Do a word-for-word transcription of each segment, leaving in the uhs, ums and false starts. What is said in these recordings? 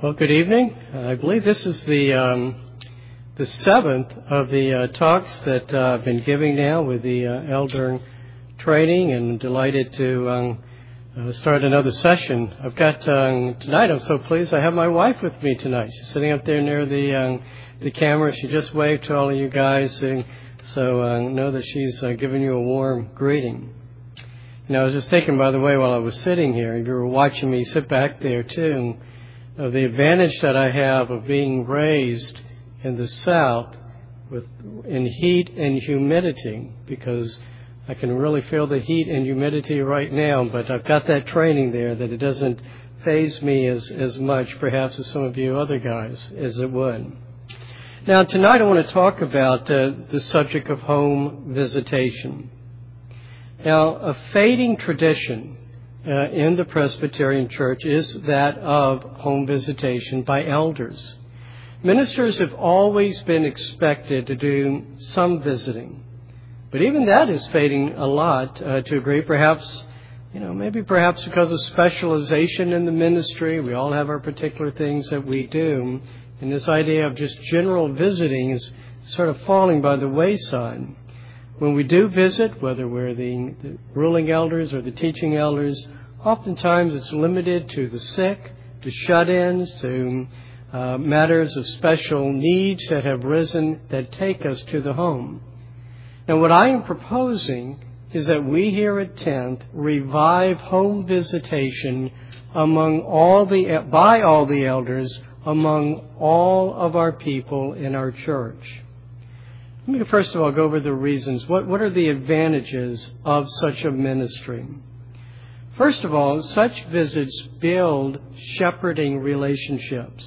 Well, good evening. Uh, I believe this is the um, the seventh of the uh, talks that uh, I've been giving now with the uh, elder training, and I'm delighted to um, uh, start another session. I've got um, tonight. I'm so pleased. I have my wife with me tonight. She's sitting up there near the um, the camera. She just waved to all of you guys, and so uh, know that she's uh, giving you a warm greeting. You know, I was just thinking, by the way, while I was sitting here, if you were watching me sit back there too, of the advantage that I have of being raised in the South with in heat and humidity, because I can really feel the heat and humidity right now, but I've got that training there that it doesn't faze me as, as much, perhaps, as some of you other guys, as it would. Now, tonight I want to talk about uh, the subject of home visitation. Now, a fading tradition Uh, in the Presbyterian Church is that of home visitation by elders. Ministers have always been expected to do some visiting, but even that is fading a lot uh, to a degree. Perhaps, you know, maybe perhaps because of specialization in the ministry. We all have our particular things that we do, and this idea of just general visiting is sort of falling by the wayside. When we do visit, whether we're the, the ruling elders or the teaching elders, oftentimes it's limited to the sick, to shut-ins, to uh, matters of special needs that have risen that take us to the home. Now, what I am proposing is that we here at tenth revive home visitation among all the by all the elders among all of our people in our church. Let me first of all go over the reasons. What, what are the advantages of such a ministry? First of all, such visits build shepherding relationships.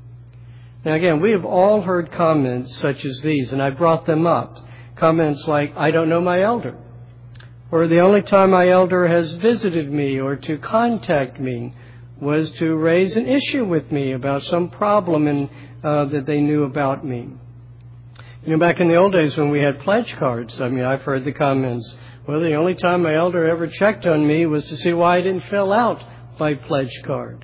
Now again, we have all heard comments such as these, and I brought them up. Comments like, I don't know my elder, or the only time my elder has visited me or to contact me was to raise an issue with me about some problem in, uh, that they knew about me. You know, back in the old days when we had pledge cards, I mean, I've heard the comments, well, the only time my elder ever checked on me was to see why I didn't fill out my pledge card.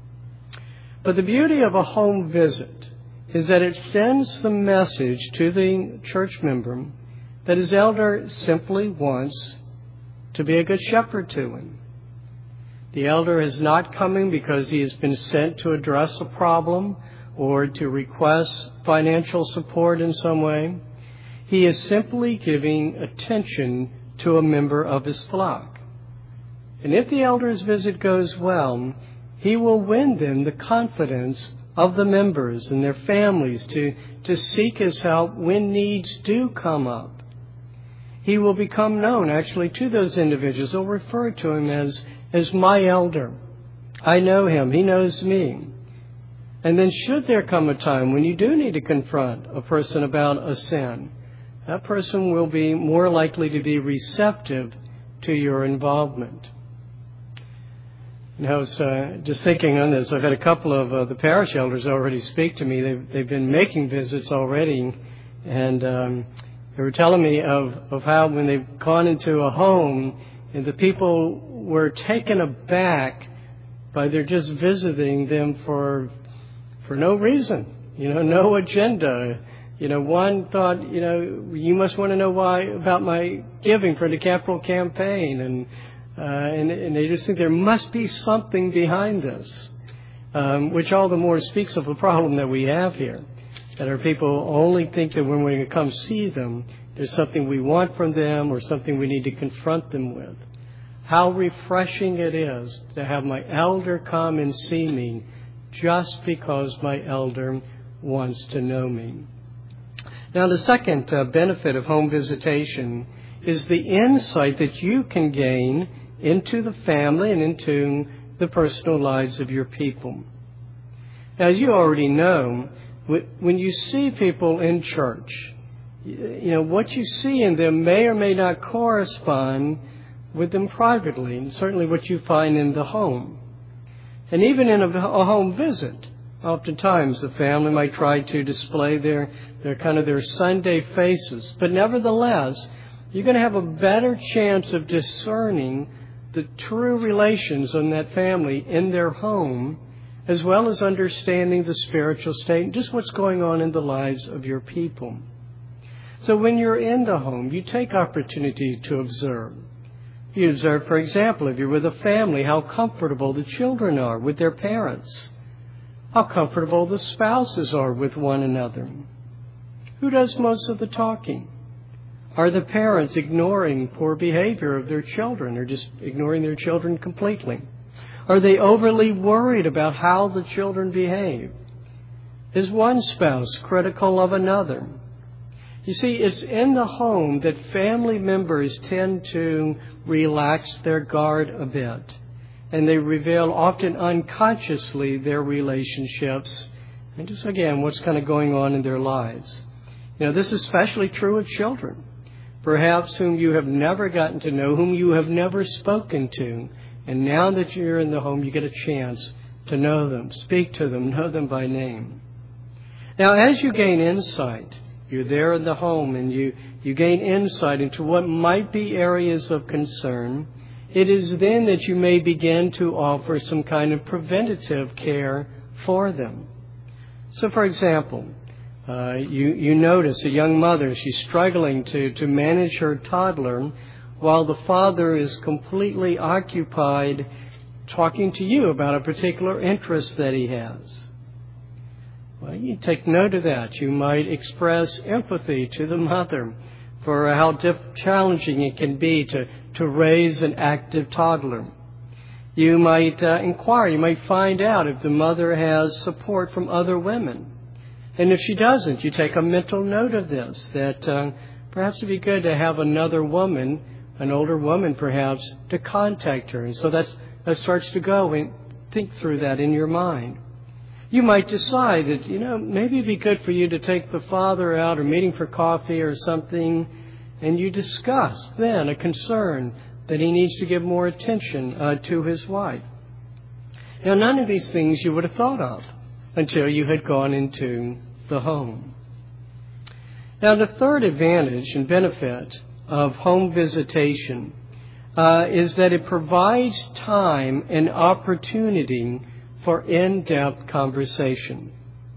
But the beauty of a home visit is that it sends the message to the church member that his elder simply wants to be a good shepherd to him. The elder is not coming because he has been sent to address a problem or to request financial support in some way. He is simply giving attention to a member of his flock. And if the elder's visit goes well, he will win them the confidence of the members and their families to, to seek his help when needs do come up. He will become known, actually, to those individuals. They'll refer to him as, as my elder. I know him. He knows me. And then should there come a time when you do need to confront a person about a sin, that person will be more likely to be receptive to your involvement. And I was uh, just thinking on this. I've had a couple of uh, the parish elders already speak to me. They've, they've been making visits already, and um, they were telling me of, of how when they've gone into a home and the people were taken aback by their just visiting them for for no reason, you know, no agenda. You know, one thought, you know, you must want to know why about my giving for the capital campaign, and uh, and, and they just think there must be something behind this, um, which all the more speaks of the problem that we have here, that our people only think that when we come see them, there's something we want from them or something we need to confront them with. How refreshing it is to have my elder come and see me just because my elder wants to know me. Now, the second uh, benefit of home visitation is the insight that you can gain into the family and into the personal lives of your people. Now, as you already know, when you see people in church, you know, what you see in them may or may not correspond with them privately, and certainly what you find in the home. And even in a, a home visit, oftentimes the family might try to display their They're kind of their Sunday faces. But nevertheless, you're going to have a better chance of discerning the true relations in that family in their home as well as understanding the spiritual state and just what's going on in the lives of your people. So when you're in the home, you take opportunity to observe. You observe, for example, if you're with a family, how comfortable the children are with their parents, how comfortable the spouses are with one another. Who does most of the talking? Are the parents ignoring poor behavior of their children or just ignoring their children completely? Are they overly worried about how the children behave? Is one spouse critical of another? You see, it's in the home that family members tend to relax their guard a bit, and they reveal often unconsciously their relationships and just, again, what's kind of going on in their lives. You know, this is especially true of children, perhaps whom you have never gotten to know, whom you have never spoken to. And now that you're in the home, you get a chance to know them, speak to them, know them by name. Now, as you gain insight, you're there in the home and you, you gain insight into what might be areas of concern, it is then that you may begin to offer some kind of preventative care for them. So, for example, Uh, you, you notice a young mother, she's struggling to, to manage her toddler while the father is completely occupied talking to you about a particular interest that he has. Well, you take note of that. You might express empathy to the mother for how diff- challenging it can be to, to raise an active toddler. You might uh, inquire, you might find out if the mother has support from other women. And if she doesn't, you take a mental note of this, that uh, perhaps it'd be good to have another woman, an older woman perhaps, to contact her. And so that's, that starts to go and think through that in your mind. You might decide that, you know, maybe it'd be good for you to take the father out or meeting for coffee or something, and you discuss then a concern that he needs to give more attention uh, to his wife. Now, none of these things you would have thought of until you had gone into the home. Now, the third advantage and benefit of home visitation uh, is that it provides time and opportunity for in-depth conversation.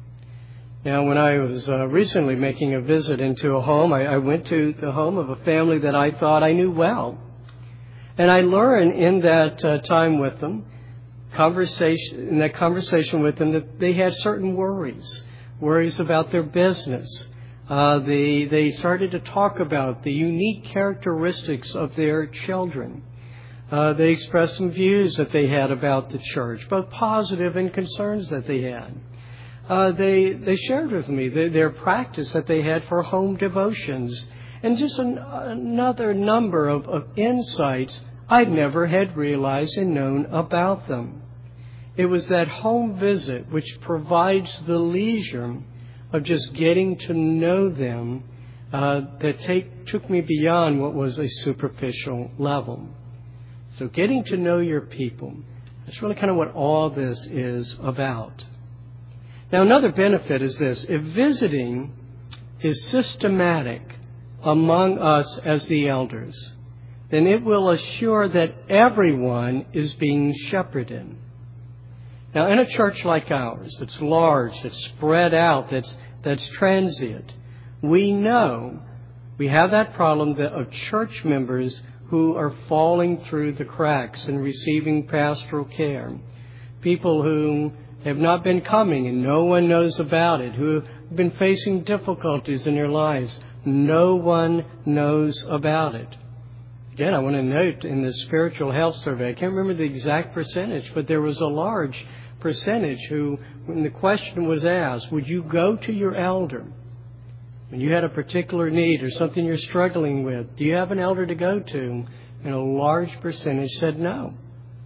Now, when I was uh, recently making a visit into a home, I, I went to the home of a family that I thought I knew well. And I learned in that uh, time with them, conversation in that conversation with them, that they had certain worries, worries about their business. Uh, they they started to talk about the unique characteristics of their children. Uh, they expressed some views that they had about the church, both positive and concerns that they had. Uh, they they shared with me the, their practice that they had for home devotions, and just an, another number of, of insights I never had realized and known about them. It was that home visit which provides the leisure of just getting to know them uh, that take, took me beyond what was a superficial level. So getting to know your people, that's really kind of what all this is about. Now, another benefit is this. If visiting is systematic among us as the elders, then it will assure that everyone is being shepherded. Now, in a church like ours, that's large, that's spread out, that's that's transient, we know we have that problem that of church members who are falling through the cracks and receiving pastoral care. People who have not been coming and no one knows about it, who have been facing difficulties in their lives. No one knows about it. Again, I want to note in the spiritual health survey, I can't remember the exact percentage, but there was a large percentage who, when the question was asked, would you go to your elder when you had a particular need or something you're struggling with? Do you have an elder to go to? And a large percentage said no.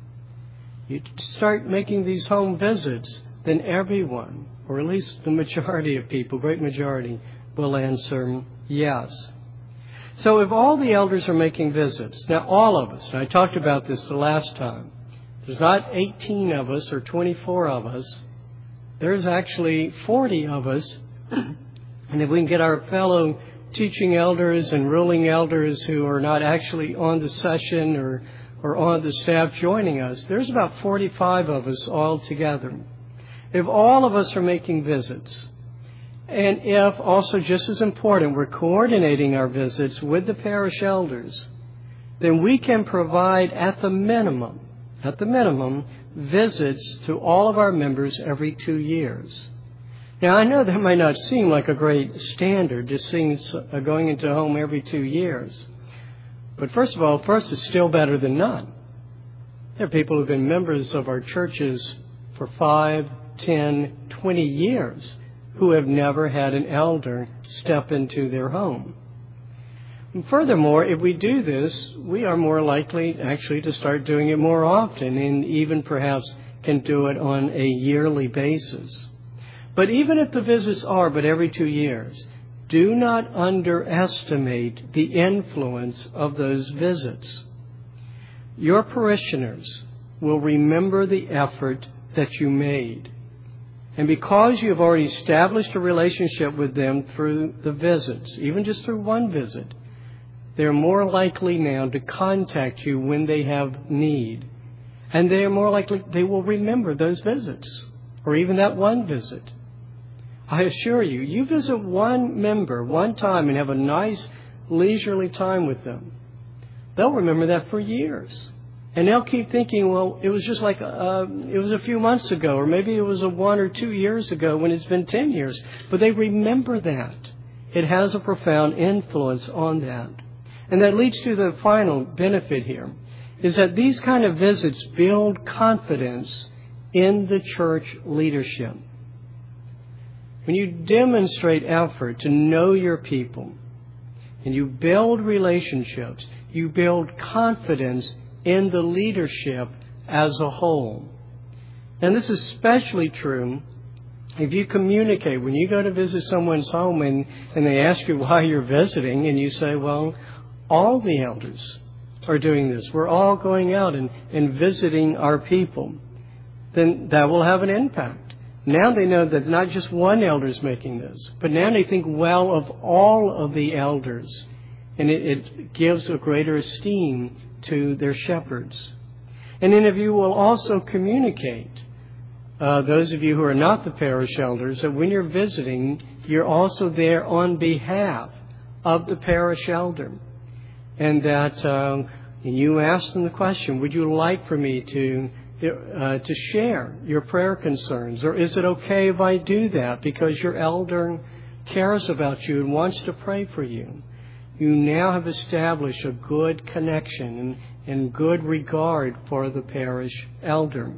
You start making these home visits, then everyone, or at least the majority of people, great majority, will answer yes. So if all the elders are making visits, now all of us, and I talked about this the last time, there's not eighteen of us or twenty-four of us. There's actually forty of us. And if we can get our fellow teaching elders and ruling elders who are not actually on the session or, or on the staff joining us, there's about forty-five of us all together. if all of us are making visits, and if also, just as important, we're coordinating our visits with the parish elders, then we can provide at the minimum, at the minimum, visits to all of our members every two years. Now, I know that might not seem like a great standard, just seeing, uh, going into a home every two years. But first of all, first, it's still better than none. There are people who've been members of our churches for five, ten, twenty years who have never had an elder step into their home. And furthermore, if we do this, we are more likely actually to start doing it more often, and even perhaps can do it on a yearly basis. But even if the visits are but every two years, do not underestimate the influence of those visits. Your parishioners will remember the effort that you made. And because you have already established a relationship with them through the visits, even just through one visit, they're more likely now to contact you when they have need. And they are more likely, they will remember those visits, or even that one visit. I assure you, you visit one member one time and have a nice leisurely time with them, they'll remember that for years. And they'll keep thinking, well, it was just like, uh, it was a few months ago, or maybe it was a one or two years ago when it's been ten years. But they remember that. It has a profound influence on that. And that leads to the final benefit here, is that these kind of visits build confidence in the church leadership. When you demonstrate effort to know your people, and you build relationships, you build confidence in the leadership as a whole. And this is especially true if you communicate. When you go to visit someone's home and, and they ask you why you're visiting, and you say, well, all the elders are doing this. We're all going out and, and visiting our people. Then that will have an impact. Now they know that not just one elder is making this, but now they think well of all of the elders. And it, it gives a greater esteem to their shepherds. And then if you will also communicate, uh, those of you who are not the parish elders, that when you're visiting, you're also there on behalf of the parish elder. And that uh, and you ask them the question, would you like for me to uh, to share your prayer concerns? Or is it okay if I do that because your elder cares about you and wants to pray for you? You now have established a good connection and, and good regard for the parish elder.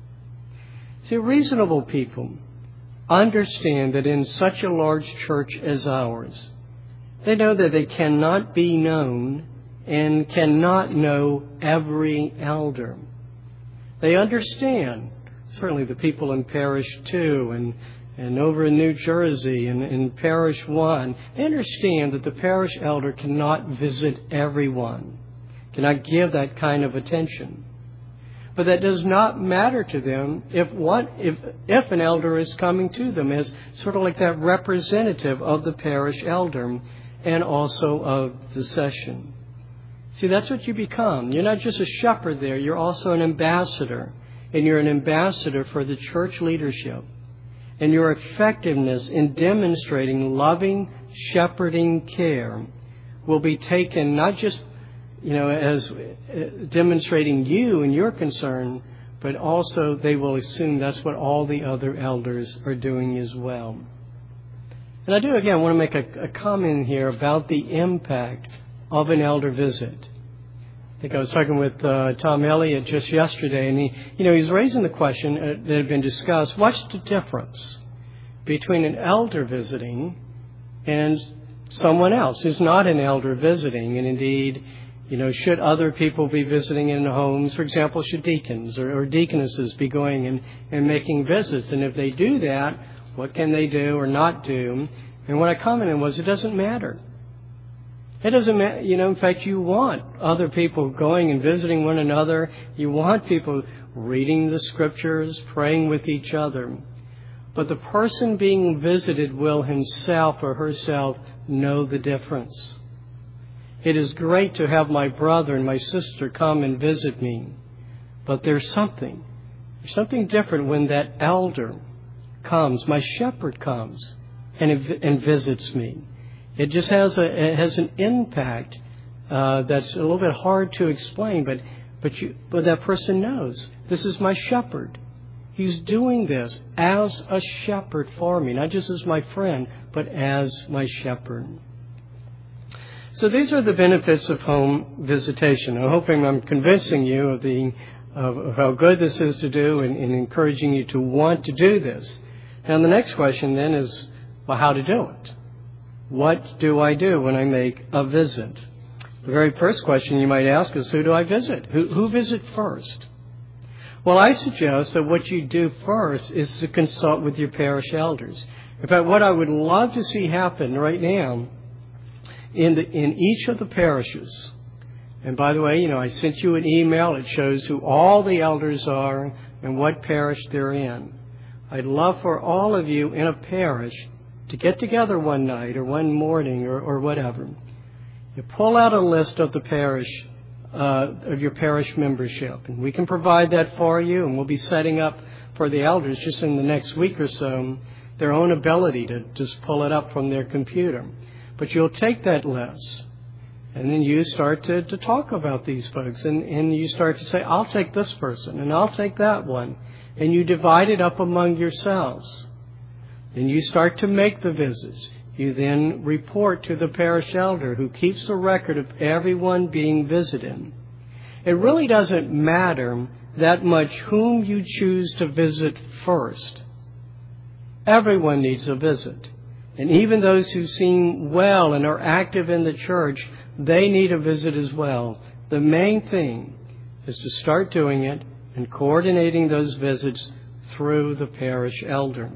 See, reasonable people understand that in such a large church as ours, they know that they cannot be known and cannot know every elder. They understand, certainly the people in Parish two and And over in New Jersey and in Parish one, they understand that the parish elder cannot visit everyone, cannot give that kind of attention. But that does not matter to them if one, if if an elder is coming to them as sort of like that representative of the parish elder and also of the session. See, that's what you become. You're not just a shepherd there, you're also an ambassador. And you're an ambassador for the church leadership. And your effectiveness in demonstrating loving, shepherding care will be taken not just, you know, as demonstrating you and your concern, but also they will assume that's what all the other elders are doing as well. And I do, again, want to make a, a comment here about the impact of an elder visit. I think I was talking with uh, Tom Elliott just yesterday, and he, you know, he was raising the question uh, that had been discussed. What's the difference between an elder visiting and someone else who's not an elder visiting? And indeed, you know, should other people be visiting in homes? For example, should deacons or, or deaconesses be going and, and making visits? And if they do that, what can they do or not do? And what I commented was, it doesn't matter. It doesn't matter, you know, in fact, you want other people going and visiting one another. You want people reading the scriptures, praying with each other. But the person being visited will himself or herself know the difference. It is great to have my brother and my sister come and visit me. But there's something, there's something different when that elder comes, my shepherd comes and, and visits me. It just has a it has an impact uh, that's a little bit hard to explain, but but you but that person knows this is my shepherd. He's doing this as a shepherd for me, not just as my friend, but as my shepherd. So these are the benefits of home visitation. I'm hoping I'm convincing you of the of, of how good this is to do and, and encouraging you to want to do this. Now the next question then is, well, how to do it? What do I do when I make a visit? The very first question you might ask is, who do I visit? Who, who visit first? Well, I suggest that what you do first is to consult with your parish elders. In fact, what I would love to see happen right now in the, in each of the parishes, and by the way, you know, I sent you an email. It shows who all the elders are and what parish they're in. I'd love for all of you in a parish to get together one night or one morning or, or whatever. You pull out a list of the parish, uh, of your parish membership, and we can provide that for you, and we'll be setting up for the elders just in the next week or so their own ability to just pull it up from their computer. But you'll take that list, and then you start to, to talk about these folks, and, and you start to say, I'll take this person, and I'll take that one, and you divide it up among yourselves. Then you start to make the visits. You then report to the parish elder who keeps a record of everyone being visited. It really doesn't matter that much whom you choose to visit first. Everyone needs a visit. And even those who seem well and are active in the church, they need a visit as well. The main thing is to start doing it and coordinating those visits through the parish elder.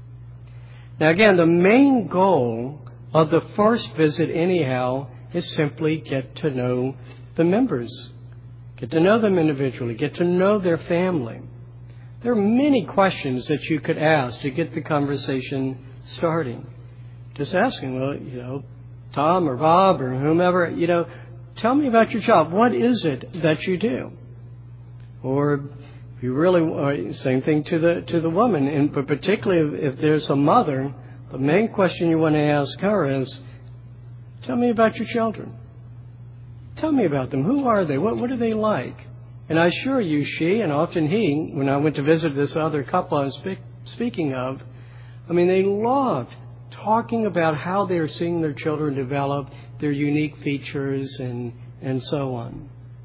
Now again, the main goal of the first visit anyhow is simply get to know the members. Get to know them individually. Get to know their family. There are many questions that you could ask to get the conversation starting. Just asking, well, you know, Tom or Bob or whomever, you know, tell me about your job. What is it that you do? Or if you really, uh, same thing to the to the woman, and but particularly if, if there's a mother, the main question you want to ask her is, tell me about your children. Tell me about them. Who are they? What what are they like? And I assure you, she and often he, when I went to visit this other couple I was speak, speaking of, I mean, they loved talking about how they're seeing their children develop, their unique features, and and so on.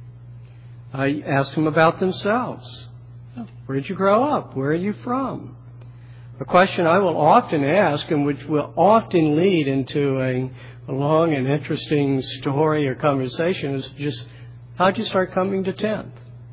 I asked them about themselves. Where did you grow up? Where are you from? A question I will often ask, and which will often lead into a, a long and interesting story or conversation, is just, how'd you start coming to tenth?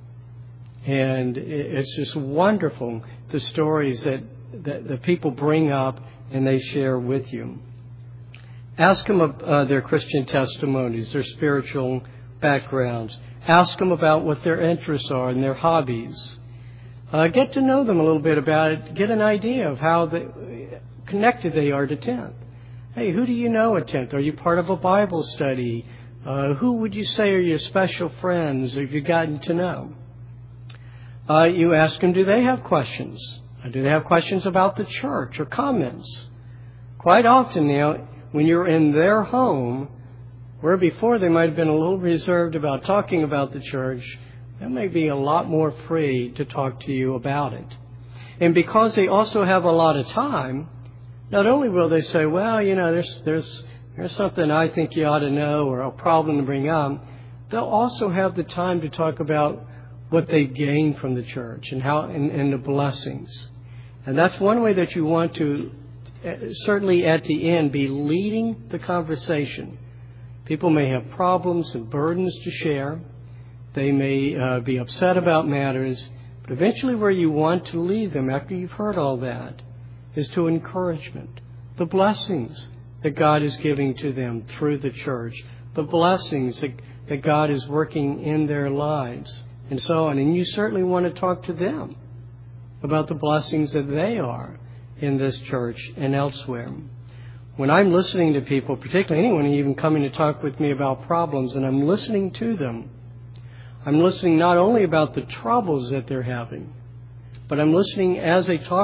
And it's just wonderful, the stories that, that the people bring up and they share with you. Ask them uh, their Christian testimonies, their spiritual backgrounds. Ask them about what their interests are and their hobbies. Uh, get to know them a little bit about it. Get an idea of how they, connected they are to tenth. Hey, who do you know at tenth? Are you part of a Bible study? Uh, who would you say are your special friends? Have you gotten to know? Uh, you ask them, do they have questions? Or do they have questions about the church or comments? Quite often now, when you're in their home, where before they might have been a little reserved about talking about the church, they may be a lot more free to talk to you about it. And because they also have a lot of time, not only will they say, well, you know, there's there's there's something I think you ought to know or a problem to bring up, they'll also have the time to talk about what they've gained from the church and how and, and the blessings. And that's one way that you want to, certainly at the end, be leading the conversation. People may have problems and burdens to share. They may uh, be upset about matters. But eventually where you want to lead them after you've heard all that is to encouragement. The blessings that God is giving to them through the church. The blessings that, that God is working in their lives and so on. And you certainly want to talk to them about the blessings that they are in this church and elsewhere. When I'm listening to people, particularly anyone even coming to talk with me about problems, and I'm listening to them, I'm listening not only about the troubles that they're having, but I'm listening as they talk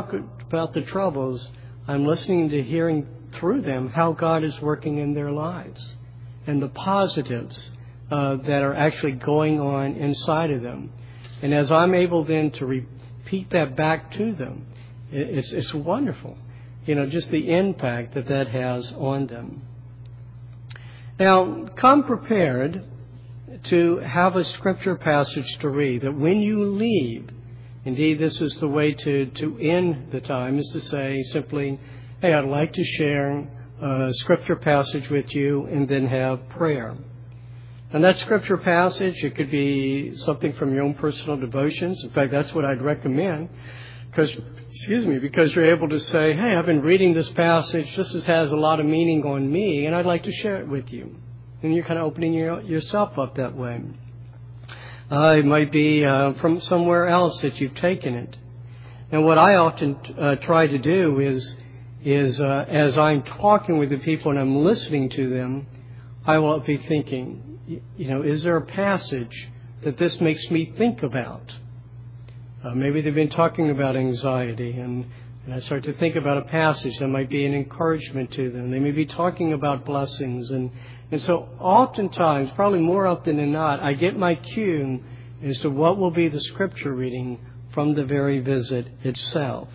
about the troubles, I'm listening to hearing through them how God is working in their lives and the positives uh, that are actually going on inside of them. And as I'm able then to repeat that back to them, it's, it's wonderful. You know, just the impact that that has on them. Now, come prepared to have a scripture passage to read, that when you leave, indeed this is the way to, to end the time, is to say simply, hey, I'd like to share a scripture passage with you, and then have prayer. And that scripture passage, it could be something from your own personal devotions. In fact, that's what I'd recommend. Because, excuse me, because you're able to say, hey, I've been reading this passage. This is, has a lot of meaning on me, and I'd like to share it with you. And you're kind of opening your, yourself up that way. Uh, it might be uh, from somewhere else that you've taken it. And what I often uh, try to do is, is uh, as I'm talking with the people and I'm listening to them, I will be thinking, you know, is there a passage that this makes me think about? Uh, maybe they've been talking about anxiety, and, and I start to think about a passage that might be an encouragement to them. They may be talking about blessings. And, and so oftentimes, probably more often than not, I get my cue as to what will be the scripture reading from the very visit itself.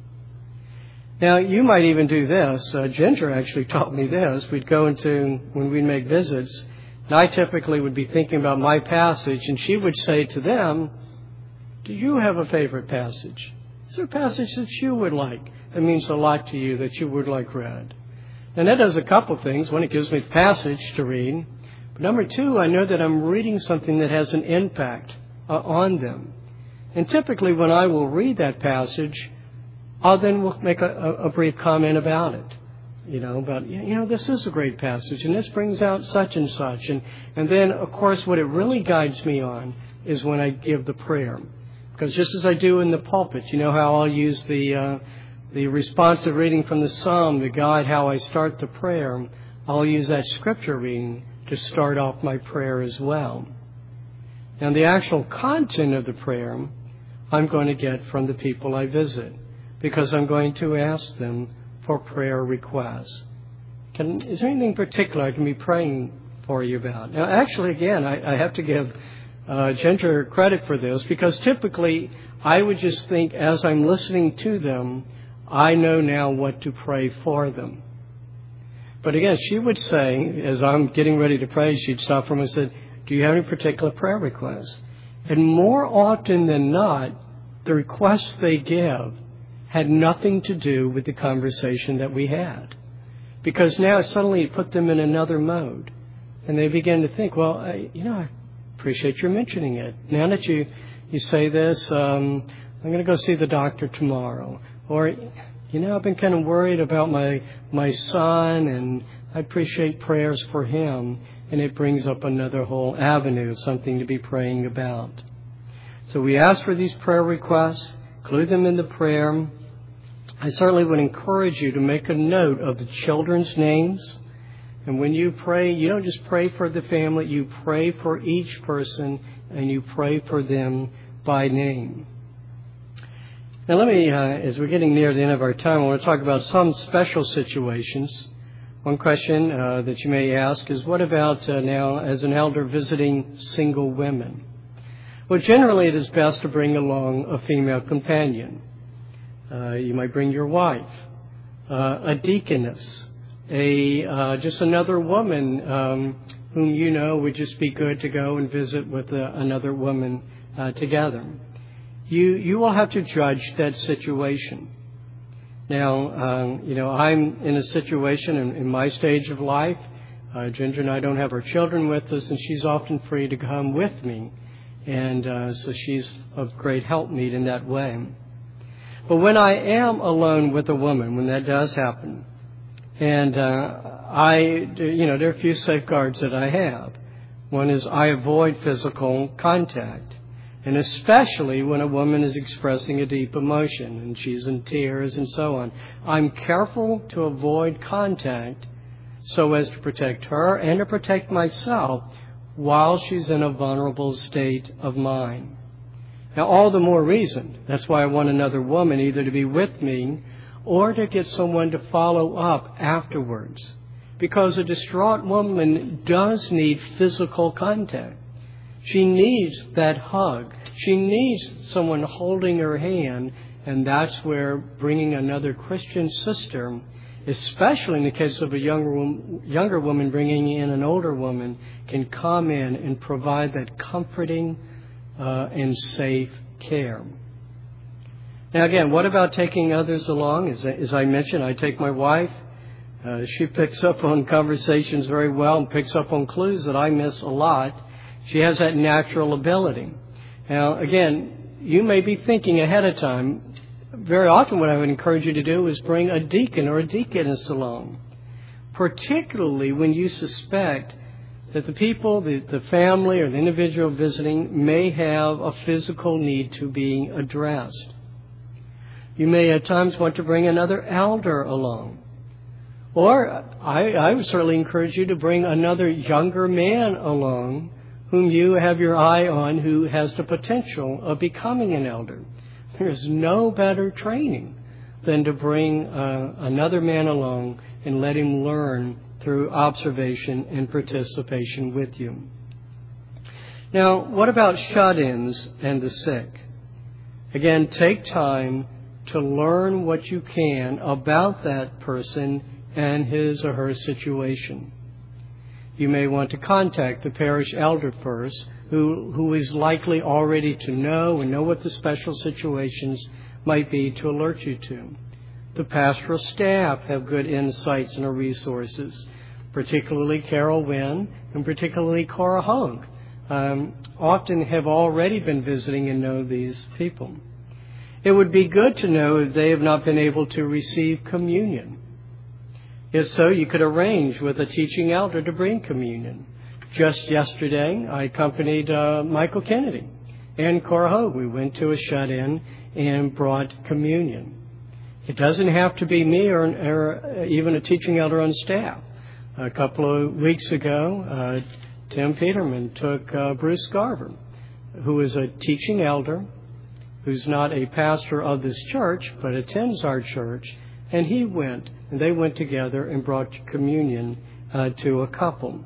Now, you might even do this. Uh, Ginger actually taught me this. We'd go into, when we'd make visits, and I typically would be thinking about my passage, and she would say to them, do you have a favorite passage? Is there a passage that you would like, that means a lot to you, that you would like read? And that does a couple things. One, it gives me a passage to read. But number two, I know that I'm reading something that has an impact uh, on them. And typically when I will read that passage, I'll then make a, a brief comment about it. You know, about, you know, this is a great passage, and this brings out such and such. And, and then, of course, what it really guides me on is when I give the prayer. Because just as I do in the pulpit, you know how I'll use the uh, the responsive reading from the psalm to guide how I start the prayer, I'll use that scripture reading to start off my prayer as well. Now, the actual content of the prayer I'm going to get from the people I visit, because I'm going to ask them for prayer requests. Can, is there anything particular I can be praying for you about? Now, actually, again, I, I have to give Uh, Ginger credit for this, because typically I would just think as I'm listening to them, I know now what to pray for them. But again, she would say, as I'm getting ready to pray, she'd stop for me and say, do you have any particular prayer requests? And more often than not, the requests they give had nothing to do with the conversation that we had. Because now suddenly it put them in another mode. And they begin to think, well, I, you know, I appreciate your mentioning it. Now that you, you say this, um, I'm going to go see the doctor tomorrow. Or, you know, I've been kind of worried about my, my son, and I appreciate prayers for him. And it brings up another whole avenue, something to be praying about. So we ask for these prayer requests, include them in the prayer. I certainly would encourage you to make a note of the children's names. And when you pray, you don't just pray for the family, you pray for each person, and you pray for them by name. Now let me, uh, as we're getting near the end of our time, I want to talk about some special situations. One question uh, that you may ask is, what about uh, now as an elder visiting single women? Well, generally it is best to bring along a female companion. Uh, you might bring your wife, uh, a deaconess, a uh, just another woman um, whom you know would just be good to go and visit with uh, another woman uh, together. You you will have to judge that situation. Now, um, you know, I'm in a situation in, in my stage of life. Uh, Ginger and I don't have our children with us, and she's often free to come with me. And uh, so she's of great helpmeet in that way. But when I am alone with a woman, when that does happen, and uh, I, you know, there are a few safeguards that I have. One is I avoid physical contact. And especially when a woman is expressing a deep emotion and she's in tears and so on. I'm careful to avoid contact so as to protect her and to protect myself while she's in a vulnerable state of mind. Now, all the more reason. That's why I want another woman either to be with me or to get someone to follow up afterwards. Because a distraught woman does need physical contact. She needs that hug. She needs someone holding her hand, and that's where bringing another Christian sister, especially in the case of a younger, younger woman bringing in an older woman, can come in and provide that comforting uh, and safe care. Now again, what about taking others along? As, as I mentioned, I take my wife. Uh, she picks up on conversations very well and picks up on clues that I miss a lot. She has that natural ability. Now, again, you may be thinking ahead of time. Very often what I would encourage you to do is bring a deacon or a deaconess along, particularly when you suspect that the people, the, the family or the individual visiting may have a physical need to be addressed. You may at times want to bring another elder along. Or I, I would certainly encourage you to bring another younger man along whom you have your eye on, who has the potential of becoming an elder. There's no better training than to bring uh, another man along and let him learn through observation and participation with you. Now, what about shut-ins and the sick? Again, take time to learn what you can about that person and his or her situation. You may want to contact the parish elder first, who, who is likely already to know and know what the special situations might be to alert you to. The pastoral staff have good insights and resources, particularly Carol Wynn and particularly Cora Hogue, um, often have already been visiting and know these people. It would be good to know if they have not been able to receive communion. If so, you could arrange with a teaching elder to bring communion. Just yesterday, I accompanied uh, Michael Kennedy and Cora Hogue. We went to a shut-in and brought communion. It doesn't have to be me or, or even a teaching elder on staff. A couple of weeks ago, uh, Tim Peterman took uh, Bruce Garver, who is a teaching elder, who's not a pastor of this church, but attends our church, and he went, and they went together and brought communion uh, to a couple.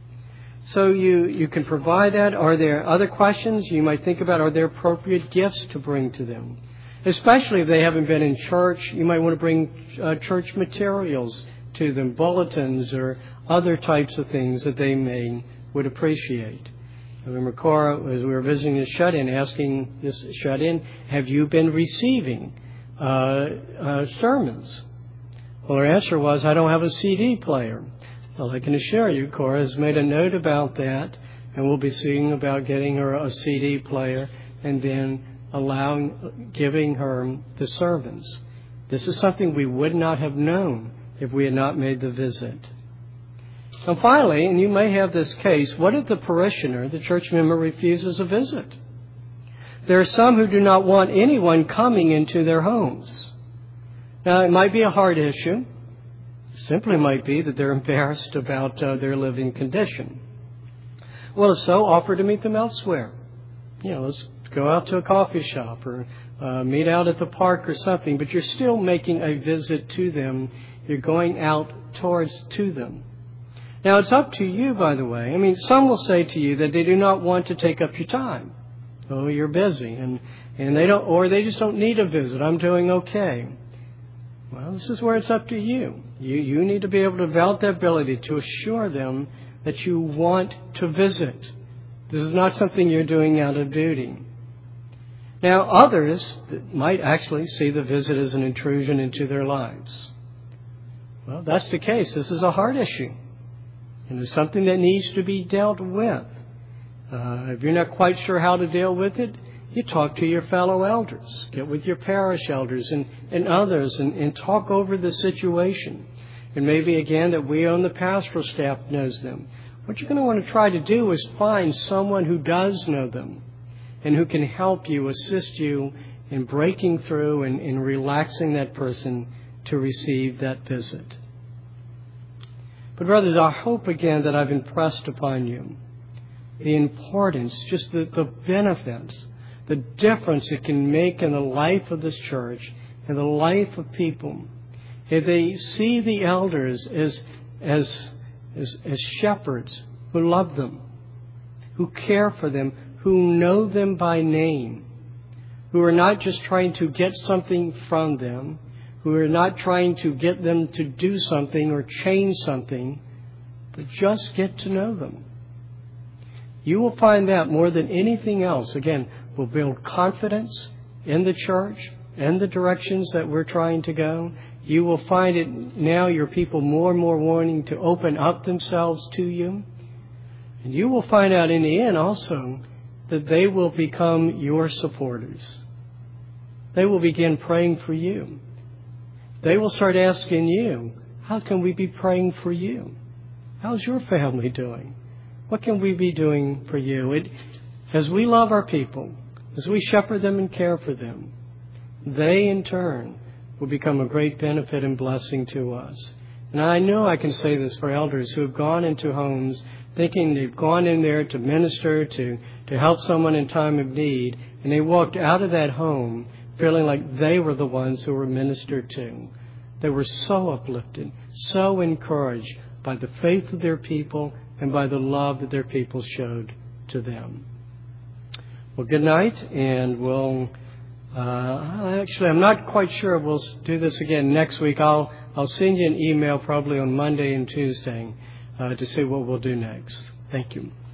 So you, you can provide that. Are there other questions you might think about? Are there appropriate gifts to bring to them? Especially if they haven't been in church, you might want to bring uh, church materials to them, bulletins or other types of things that they may would appreciate. I remember Cora, as we were visiting the shut-in, asking this shut-in, have you been receiving uh, uh, sermons? Well, her answer was, I don't have a C D player. Well, I can assure you, Cora has made a note about that, and we'll be seeing about getting her a C D player and then allowing, giving her the sermons. This is something we would not have known if we had not made the visit. And finally, and you may have this case, what if the parishioner, the church member, refuses a visit? There are some who do not want anyone coming into their homes. Now, it might be a hard issue. It simply might be that they're embarrassed about uh, their living condition. Well, if so, offer to meet them elsewhere. You know, let's go out to a coffee shop or uh, meet out at the park or something, but you're still making a visit to them. You're going out towards to them. Now, it's up to you, by the way. I mean, some will say to you that they do not want to take up your time. Oh, you're busy, and, and they don't, or they just don't need a visit. I'm doing okay. Well, this is where it's up to you. You, you need to be able to develop the ability to assure them that you want to visit. This is not something you're doing out of duty. Now, others might actually see the visit as an intrusion into their lives. Well, that's the case. This is a hard issue. And it's something that needs to be dealt with. Uh, if you're not quite sure how to deal with it, you talk to your fellow elders. Get with your parish elders and, and others and, and talk over the situation. And maybe, again, that we on the pastoral staff knows them. What you're going to want to try to do is find someone who does know them and who can help you, assist you in breaking through and in relaxing that person to receive that visit. But brothers, I hope again that I've impressed upon you the importance, just the, the benefits the difference it can make in the life of this church and the life of people. If they see the elders as, as, as, as shepherds who love them, who care for them, who know them by name, who are not just trying to get something from them, who are not trying to get them to do something or change something, but just get to know them. You will find that more than anything else, again, will build confidence in the church and the directions that we're trying to go. You will find it now your people more and more wanting to open up themselves to you. And you will find out in the end also that they will become your supporters. They will begin praying for you. They will start asking you, how can we be praying for you? How's your family doing? What can we be doing for you? It, as we love our people, as we shepherd them and care for them, they in turn will become a great benefit and blessing to us. And I know I can say this for elders who have gone into homes thinking they've gone in there to minister, to, to help someone in time of need, and they walked out of that home feeling like they were the ones who were ministered to. They were so uplifted, so encouraged by the faith of their people and by the love that their people showed to them. Well, good night, and we'll... Uh, actually, I'm not quite sure we'll do this again next week. I'll I'll send you an email probably on Monday and Tuesday uh, to see what we'll do next. Thank you.